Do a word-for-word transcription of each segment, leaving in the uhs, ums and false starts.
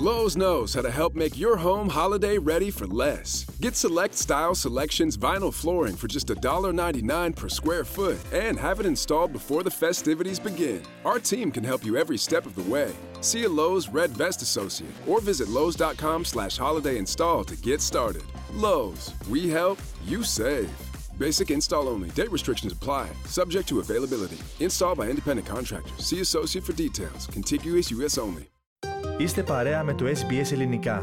Lowe's knows how to help make your home holiday ready for less. Get Select Style Selections vinyl flooring for just one dollar ninety-nine per square foot and have it installed before the festivities begin. Our team can help you every step of the way. See a Lowe's Red Vest associate or visit lowes.com slash holiday install to get started. Lowe's, we help, you save. Basic install only. Date restrictions apply. Subject to availability. Installed by independent contractors. See associate for details. Contiguous U S only. Είστε παρέα με το ες μπι ες Ελληνικά.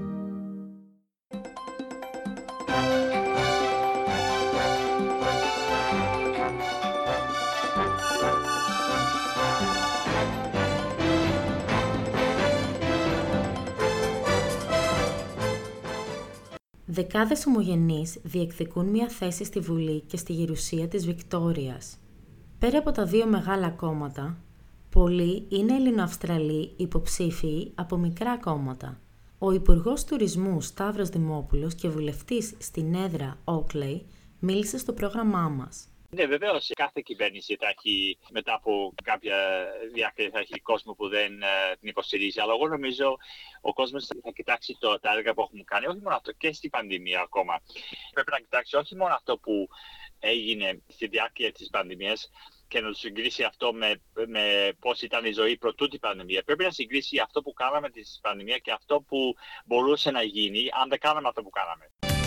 Δεκάδες ομογενείς διεκδικούν μια θέση στη Βουλή και στη Γερουσία της Βικτόριας. Πέρα από τα δύο μεγάλα κόμματα, πολλοί είναι Ελληνοαυστραλοί υποψήφιοι από μικρά κόμματα. Ο Υπουργός Τουρισμού Σταύρος Δημόπουλος και βουλευτής στην έδρα Oakley μίλησε στο πρόγραμμά μας. Ναι, βεβαίως κάθε κυβέρνηση θα έχει, μετά από κάποια διάρκεια, θα έχει κόσμο που δεν uh, την υποστηρίζει. Αλλά εγώ νομίζω ο κόσμος θα κοιτάξει το, τα έργα που έχουμε κάνει, όχι μόνο αυτό και στην πανδημία ακόμα. Πρέπει να κοιτάξει όχι μόνο αυτό που έγινε στη διάρκεια της πανδημίας και να το συγκρίσει αυτό με, με πώς ήταν η ζωή πρωτού την πανδημία. Πρέπει να συγκρίσει αυτό που κάναμε στην πανδημία και αυτό που μπορούσε να γίνει αν δεν κάναμε αυτό που κάναμε.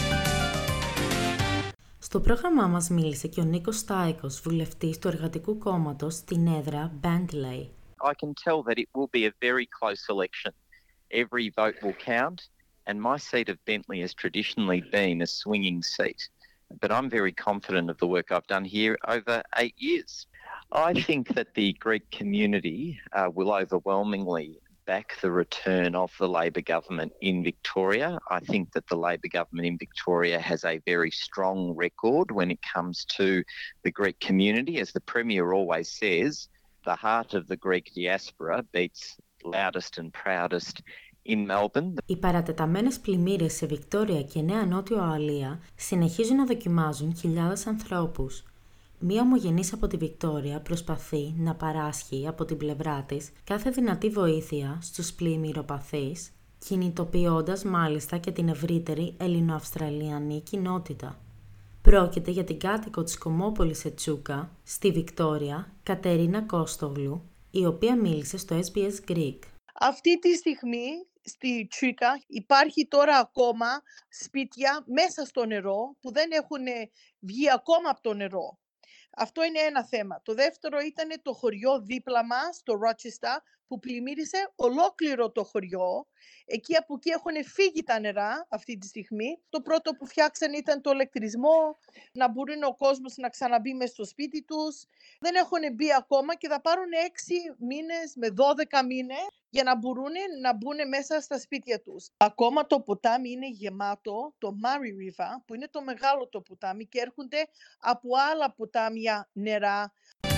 Στο πρόγραμμά μας μίλησε και ο Νίκος Στάικος, βουλευτής του Εργατικού Κόμματος στην έδρα Bentley. I can tell that it will be a very close election. Every vote will count, and my seat of Bentley has traditionally been a swinging seat. But I'm very confident of the work I've done here over eight years. I think that the Greek community uh, will overwhelmingly back the return of the Labor government in Victoria. I think that the Labor government in Victoria has a very strong record when it comes to the Greek community. As the Premier always says, the heart of the Greek diaspora beats loudest and proudest in Melbourne. Οι παρατεταμένες πλημμύρες σε Βικτόρια και Νέα Νότιο Ουαλία συνεχίζουν να δοκιμάζουν χιλιάδες ανθρώπους. Μία ομογενής από τη Βικτόρια προσπαθεί να παράσχει από την πλευρά της κάθε δυνατή βοήθεια στους πλημμυροπαθείς, κινητοποιώντας μάλιστα και την ευρύτερη ελληνοαυστραλιανή κοινότητα. Πρόκειται για την κάτοικο της Κομμόπολης Ετσούκα, στη Βικτόρια, Κατερίνα Κώστογλου, η οποία μίλησε στο ες μπι ες Greek. Αυτή τη στιγμή στη Τσούκα υπάρχει τώρα ακόμα σπίτια μέσα στο νερό που δεν έχουν βγει ακόμα από το νερό. Αυτό είναι ένα θέμα. Το δεύτερο ήταν το χωριό δίπλα μας, το Ρότσεστα, που πλημμύρισε ολόκληρο το χωριό. Εκεί από εκεί έχουν φύγει τα νερά αυτή τη στιγμή. Το πρώτο που φτιάξαν ήταν το ηλεκτρισμό, να μπορεί ο κόσμος να ξαναμπεί μες στο σπίτι τους. Δεν έχουν μπει ακόμα και θα πάρουν έξι μήνες με δώδεκα μήνες για να μπορούν να μπουν μέσα στα σπίτια τους. Ακόμα το ποτάμι είναι γεμάτο, το Murray River, που είναι το μεγάλο το ποτάμι και έρχονται από άλλα ποτάμια νερά.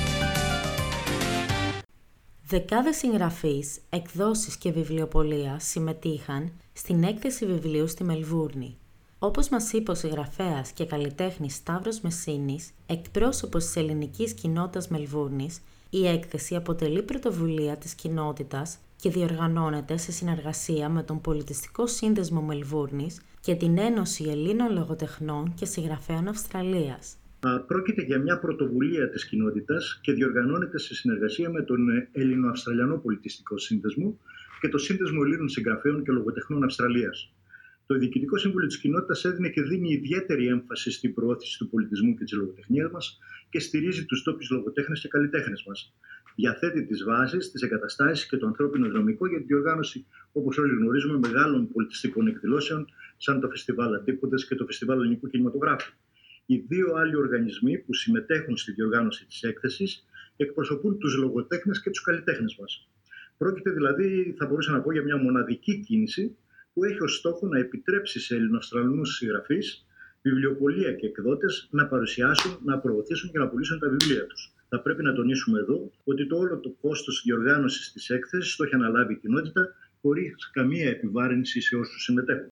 Δεκάδες συγγραφείς, εκδόσεις και βιβλιοπωλεία συμμετείχαν στην έκθεση βιβλίου στη Μελβούρνη. Όπως μας είπε ο συγγραφέας και καλλιτέχνης Σταύρος Μεσίνης, εκπρόσωπος της ελληνικής κοινότητας Μελβούρνης, η έκθεση αποτελεί πρωτοβουλία της κοινότητας και διοργανώνεται σε συνεργασία με τον Πολιτιστικό Σύνδεσμο Μελβούρνης και την Ένωση Ελλήνων Λογοτεχνών και Συγγραφέων Αυστραλίας. Πρόκειται για μια πρωτοβουλία της κοινότητας και διοργανώνεται σε συνεργασία με τον Ελληνοαυστραλιανό Πολιτιστικό Σύνδεσμο και το Σύνδεσμο Ελλήνων Συγγραφέων και Λογοτεχνών Αυστραλίας. Το Διοικητικό Σύμβουλο της Κοινότητας έδινε και δίνει ιδιαίτερη έμφαση στην προώθηση του πολιτισμού και της λογοτεχνίας μας και στηρίζει τους τόπιους λογοτέχνες και καλλιτέχνες μας. Διαθέτει τις βάσεις, τις εγκαταστάσεις και το ανθρώπινο δυναμικό για τη διοργάνωση, όπως όλοι γνωρίζουμε, μεγάλων πολιτιστικών εκδηλώσεων, σαν το Φεστιβάλ Αντίποδες και το Φεστιβάλ Ελληνικού Κινηματογράφου. Οι δύο άλλοι οργανισμοί που συμμετέχουν στη διοργάνωση της έκθεσης εκπροσωπούν τους λογοτέχνες και τους καλλιτέχνες μας. Πρόκειται δηλαδή, θα μπορούσα να πω, για μια μοναδική κίνηση που έχει ως στόχο να επιτρέψει σε Ελληνοαυστραλιανούς συγγραφείς, βιβλιοπωλεία και εκδότες να παρουσιάσουν, να προωθήσουν και να πουλήσουν τα βιβλία τους. Θα πρέπει να τονίσουμε εδώ ότι το όλο το κόστος διοργάνωσης της έκθεσης το έχει αναλάβει η κοινότητα χωρίς καμία επιβάρυνση σε όσους συμμετέχουν.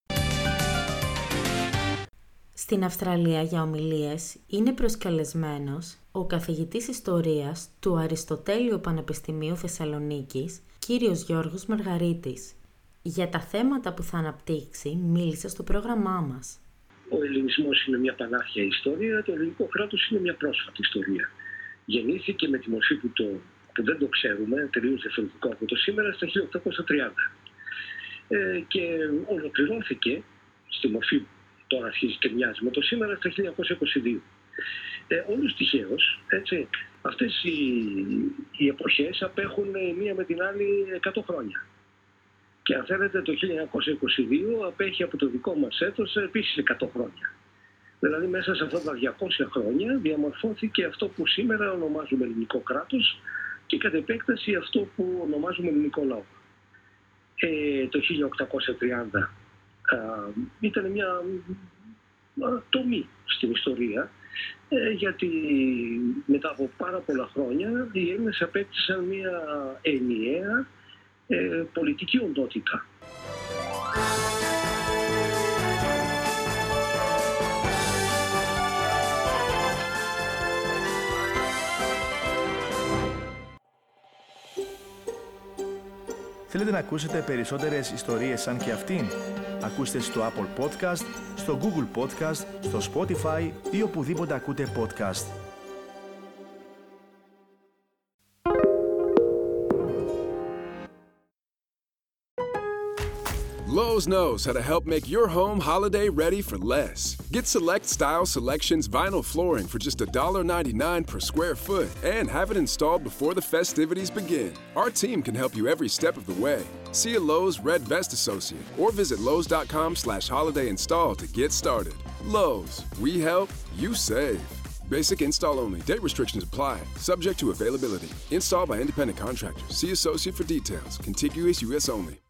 Στην Αυστραλία για ομιλίες είναι προσκαλεσμένος ο καθηγητής ιστορίας του Αριστοτέλειου Πανεπιστημίου Θεσσαλονίκης, κύριος Γιώργος Μαργαρίτης. Για τα θέματα που θα αναπτύξει μίλησε στο πρόγραμμά μας. Ο ελληνισμός είναι μια πανάθια ιστορία, το ελληνικό κράτος είναι μια πρόσφατη ιστορία. Γεννήθηκε με τη μορφή που, το, που δεν το ξέρουμε, τελείως διαφορετικό από το σήμερα, στα χίλια οκτακόσια τριάντα. Ε, και ολοκληρώθηκε στη μορφή που τώρα αρχίζει και μοιάζει με το σήμερα στα χίλια εννιακόσια είκοσι δύο. Ε, όλους τυχαίως, έτσι, αυτές οι, οι εποχές απέχουν μία με την άλλη εκατό χρόνια. Και αν θέλετε το χίλια εννιακόσια είκοσι δύο απέχει από το δικό μας έτος επίσης εκατό χρόνια. Δηλαδή μέσα σε αυτά τα διακόσια χρόνια διαμορφώθηκε αυτό που σήμερα ονομάζουμε ελληνικό κράτος και κατ' επέκταση αυτό που ονομάζουμε ελληνικό λαό. Ε, το χίλια οκτακόσια τριάντα α, ήταν μια α, τομή στην ιστορία, ε, γιατί μετά από πάρα πολλά χρόνια οι Έλληνες απέκτησαν μια ενιαία ε, πολιτική οντότητα. Θέλετε να ακούσετε περισσότερες ιστορίες σαν και αυτήν? Ακούστε στο Apple Podcast, στο Google Podcast, στο Spotify ή οπουδήποτε ακούτε podcast. Lowe's knows how to help make your home holiday ready for less. Get Select Style Selections vinyl flooring for just one dollar ninety-nine per square foot and have it installed before the festivities begin. Our team can help you every step of the way. See a Lowe's Red Vest associate or visit lowes.com slash holiday install to get started. Lowe's, we help, you save. Basic install only. Date restrictions apply. Subject to availability. Installed by independent contractors. See associate for details. Contiguous U S only.